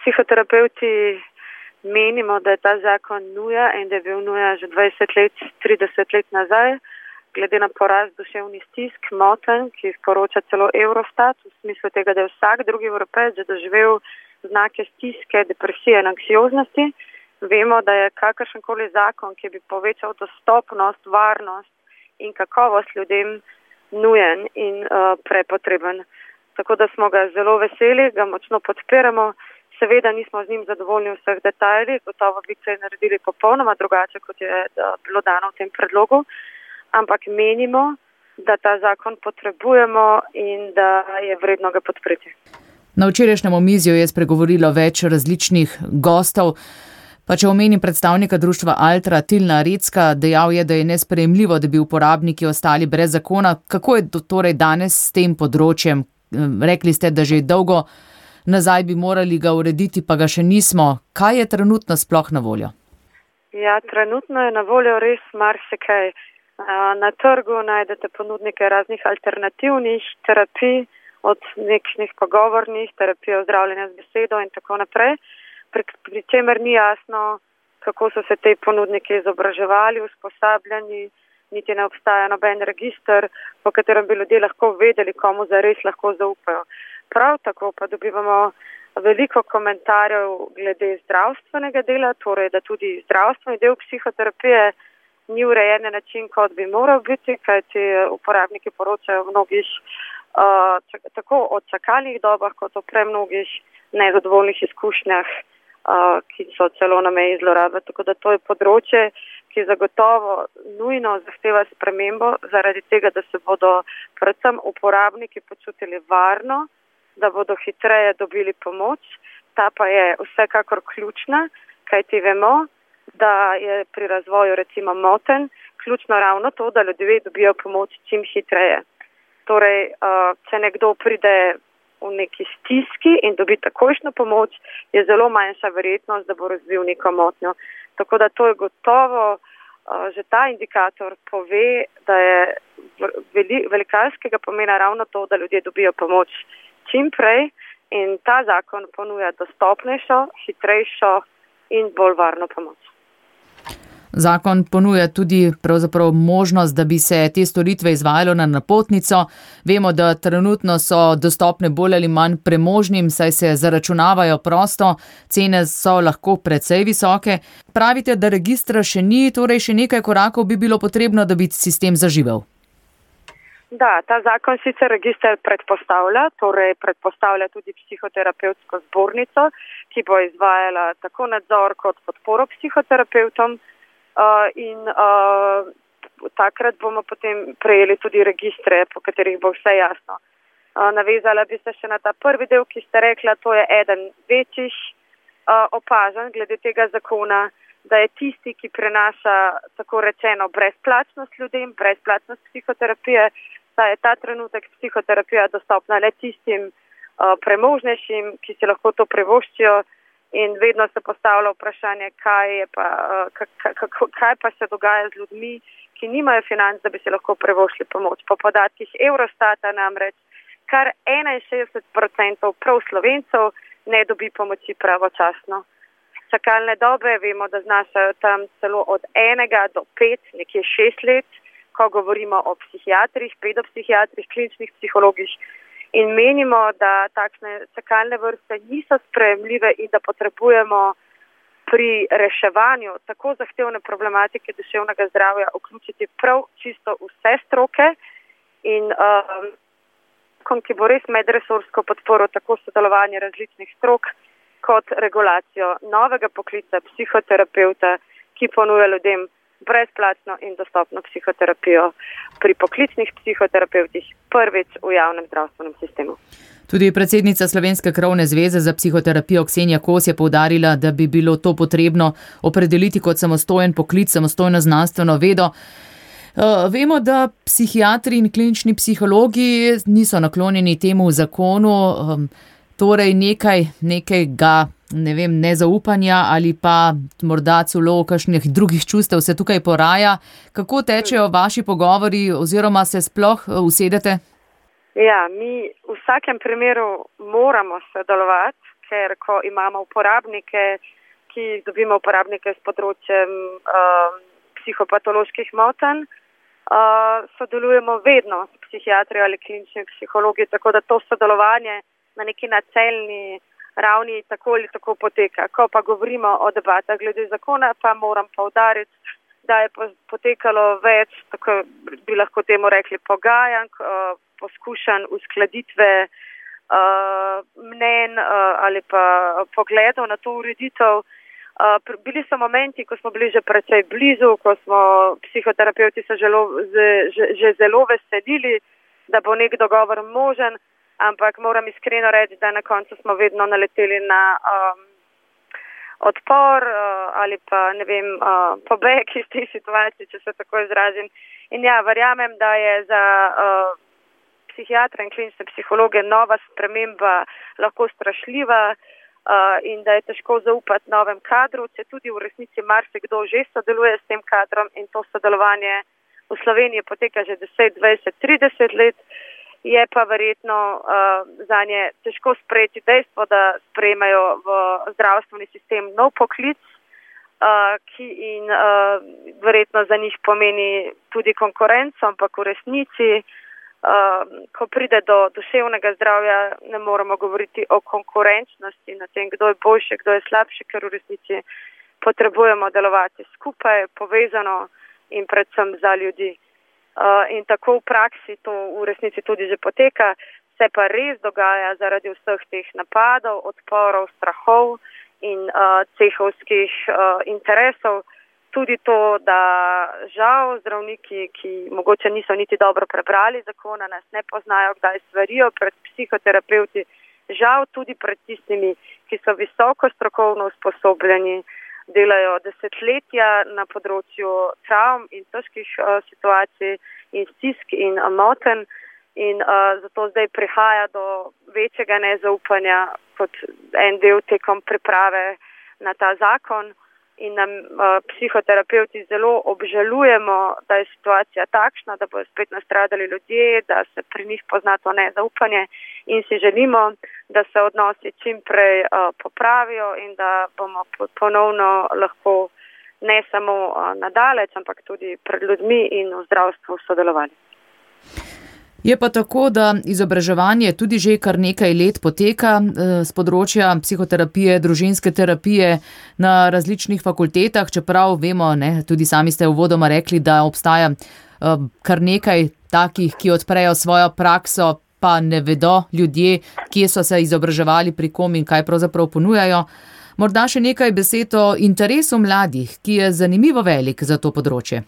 psihoterapeuti menimo, da je ta zakon nuja in da je bil nuja že 20 let, 30 let nazaj, glede na porast duševnih stisk, motenj, ki jih poroča celo Eurostat, v smislu tega, da je vsak drugi Evropejec že doživel znake stiske, depresije in anksioznosti. Vemo, da je kakršenkoli zakon, ki bi povečal dostopnost, varnost in kakovost ljudem, nujen in prepotreben. Tako da smo ga zelo veseli, ga močno podpiramo. Seveda nismo z njim zadovoljni v vseh detajlih, gotovo bi se naredili popolnoma drugače, kot je bilo dano v tem predlogu, ampak menimo, da ta zakon potrebujemo in da je vredno ga podpreti. Na včerajšnjem omizju je spregovorilo več različnih gostov. Pa če omenim predstavnika društva Altra Tilna Recka, dejal je, da je nesprejemljivo, da bi uporabniki ostali brez zakona. Kako je torej danes s tem področjem? Rekli ste, da že dolgo nazaj bi morali ga urediti, pa ga še nismo. Kaj je trenutno sploh na voljo? Ja, trenutno je na voljo res marsikaj. Na trgu najdete ponudnike raznih alternativnih terapij, od nekšnih pogovornih, terapij zdravljenja z besedo in tako naprej, pri čemer ni jasno, kako so se te ponudniki izobraževali, usposabljani, niti ne obstaja noben register, po katerem bi ljudje lahko vedeli, komu zares lahko zaupajo. Prav tako pa dobivamo veliko komentarjev glede zdravstvenega dela, torej da tudi zdravstveni del psihoterapije ni urejen na način, kot bi moral biti, kajti uporabniki poročajo mnogih tako o čakalnih dobah, kot o premnogih nezadovoljnih izkušnjah, ki so celo na meji zlorabe. Tako da to je področje, ki zagotovo nujno zahteva spremembo, zaradi tega, da se bodo predvsem uporabniki počutili varno, da bodo hitreje dobili pomoč. Ta pa je vsekakor ključna, kajti vemo, da je pri razvoju recimo motenj ključno ravno to, da ljudje dobijo pomoč čim hitreje. Torej, če nekdo pride v neki stiski in dobi takojšnjo pomoč, je zelo manjša verjetnost, da bo razvil neko motnjo. Tako da to je gotovo, že ta indikator pove, da je velikanskega pomena ravno to, da ljudje dobijo pomoč čim prej in ta zakon ponuja dostopnejšo, hitrejšo in bolj varno pomoč. Zakon ponuja tudi pravzaprav možnost, da bi se te storitve izvajalo na napotnico. Vemo, da trenutno so dostopne bolj ali manj premožnim, saj se zaračunavajo prosto, cene so lahko precej visoke. Pravite, da registra še ni, torej še nekaj korakov bi bilo potrebno, da bi sistem zaživel. Da, ta zakon sicer register predpostavlja tudi psihoterapevtsko zbornico, ki bo izvajala tako nadzor kot podporo psihoterapevtom. Takrat bomo potem prejeli tudi registre, po katerih bo vse jasno. Navezala bi se še na ta prvi del, ki ste rekla, to je eden večjih opažanj glede tega zakona, da je tisti, ki prenaša tako rečeno brezplačnost ljudem, brezplačnost psihoterapije, da je ta trenutek psihoterapija dostopna le tistim premožnejšim, ki si lahko to privoščijo. In vedno se postavlja vprašanje, kaj pa se dogaja z ljudmi, ki nimajo financ, da bi si lahko privoščili pomoč. Po podatkih Eurostata namreč kar 61% prav Slovencev ne dobi pomoči pravočasno. Čakalne dobe vemo, da znašajo tam celo od 1 do 5, nekje 6 let, ko govorimo o psihiatrih, pedopsihiatrih, kliničnih psihologih. In menimo, da takšne čakalne vrste niso sprejemljive in da potrebujemo pri reševanju tako zahtevne problematike duševnega zdravja vključiti prav čisto vse stroke in ki bo res medresorsko podporo tako sodelovanje različnih strok kot regulacijo novega poklica psihoterapeuta, ki ponuja ljudem brezplačno in dostopno psihoterapijo pri poklicnih psihoterapevtih prvič v javnem zdravstvenem sistemu. Tudi predsednica Slovenske krovne zveze za psihoterapijo Ksenija Kos je poudarila, da bi bilo to potrebno opredeliti kot samostojen poklic, samostojno znanstveno vedo. Vemo, da psihiatri in klinični psihologi niso naklonjeni temu zakonu, torej nekega nezaupanja ali pa morda celo kakšnih drugih čustev se tukaj poraja. Kako tečejo vaši pogovori oziroma se sploh usedete? Ja, mi v vsakem primeru moramo sodelovati, ker ko imamo uporabnike, ki dobimo uporabnike s področjem psihopatoloških motenj, sodelujemo vedno s psihiatri ali kliničnimi psihologi, tako da to sodelovanje na neki načelni ravni tako ali tako poteka. Ko pa govorimo o debatah glede zakona, pa moram poudariti, da je potekalo več, tako bi lahko temu rekli, pogajanj, poskušanj uskladitve mnenj ali pa pogledov na to ureditev. Bili so momenti, ko smo bili že precej blizu, ko smo psihoterapeuti se že zelo veselili, da bo nek dogovor možen, ampak moram iskreno reči, da na koncu smo vedno naleteli na odpor ali pa, ne vem, pobeg iz te situacije, če se tako izrazim. In ja, verjamem, da je za psihiatra in klinične psihologe nova sprememba lahko strašljiva in da je težko zaupati novem kadru, če tudi v resnici marsikdo že sodeluje s tem kadrom in to sodelovanje v Sloveniji poteka že 10, 20, 30 let, je pa verjetno zanje težko sprejeti dejstvo, da sprejemajo v zdravstveni sistem nov poklic, ki in verjetno za njih pomeni tudi konkurenco, ampak v resnici, ko pride do duševnega zdravja, ne moramo govoriti o konkurenčnosti na tem, kdo je boljši, kdo je slabši, ker v resnici potrebujemo delovati skupaj, povezano in predvsem za ljudi. In tako v praksi to v resnici tudi že poteka, se pa res dogaja zaradi vseh teh napadov, odporov, strahov in cehovskih interesov. Tudi to, da žal zdravniki, ki mogoče niso niti dobro prebrali zakona, nas ne poznajo, kdaj svarijo pred psihoterapeuti, žal tudi pred tistimi, ki so visoko strokovno usposobljeni, delajo desetletja na področju travm in težkih situacij in stisk in motenj in zato zdaj prihaja do večjega nezaupanja kot en del tekom priprave na ta zakon. In nam psihoterapeuti zelo obžalujemo, da je situacija takšna, da bodo spet nastradali ljudje, da se pri njih pozna to nezaupanje in si želimo, da se odnosi čim prej popravijo in da bomo ponovno lahko ne samo nadaleč, ampak tudi pred ljudmi in v zdravstvu sodelovali. Je pa tako, da izobraževanje tudi že kar nekaj let poteka z področja psihoterapije, družinske terapije na različnih fakultetah, čeprav vemo, tudi sami ste uvodoma rekli, da obstaja kar nekaj takih, ki odprejo svojo prakso, pa ne vedo ljudje, kje so se izobraževali, pri kom in kaj pravzaprav ponujajo. Morda še nekaj besed o interesu mladih, ki je zanimivo velik za to področje.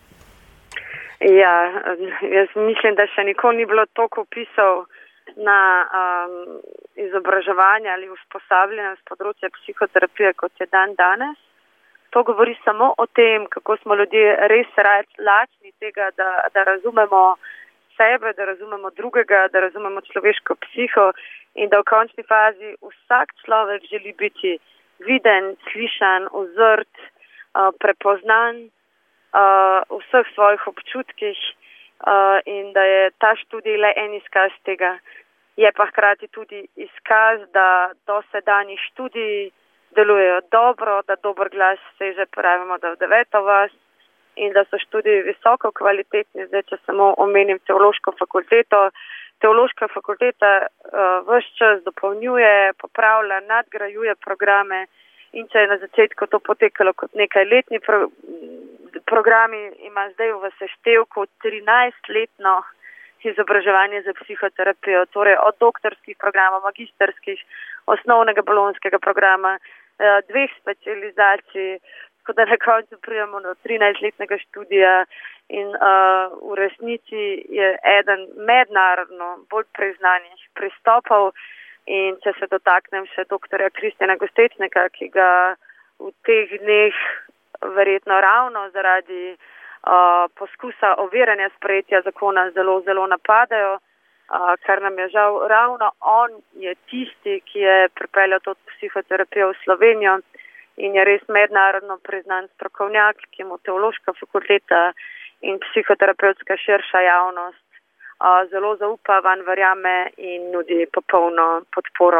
Ja, jaz mislim, da še nikoli ni bilo toliko vpisov na izobraževanje ali usposabljanje z področja psihoterapije, kot je danes. To govori samo o tem, kako smo ljudje res lačni tega, da razumemo sebe, da razumemo drugega, da razumemo človeško psiho in da v končni fazi vsak človek želi biti viden, slišan, ozrt, prepoznan v vseh svojih občutkih in da je ta študij le en izkaz tega. Je pa hkrati tudi izkaz, da dosedanji študiji delujejo dobro, da dober glas seže, pravimo, da v 9. vas in da so študiji visoko kvalitetni. Zdaj, če samo omenim teološko fakulteto. Teološka fakulteta ves čas dopolnjuje, popravlja, nadgrajuje programe in če je na začetku to potekalo kot nekajletni programi, ima zdaj v seštevku 13-letno izobraževanje za psihoterapijo, torej od doktorskih programov, magisterskih, osnovnega bolonjskega programa, 2 specializacij, tako da na koncu pridemo do 13-letnega študija in v resnici je eden mednarodno bolj priznanih pristopov. In če se dotaknem še doktorja Kristjana Gostečnika, ki ga v teh dneh verjetno ravno zaradi poskusa oviranja sprejetja zakona zelo, zelo napadajo, kar nam je žal ravno on je tisti, ki je pripeljal to psihoterapijo v Slovenijo in je res mednarodno priznan strokovnjak, ki mu teološka fakulteta in psihoterapevtska širša javnost zelo zaupa, van verjame in nudi popolno podporo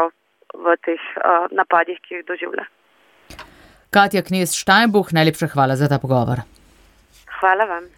v teh napadih, ki jih doživlja. Katja Knez Štajnbuch, najlepša hvala za ta pogovor. Hvala vam.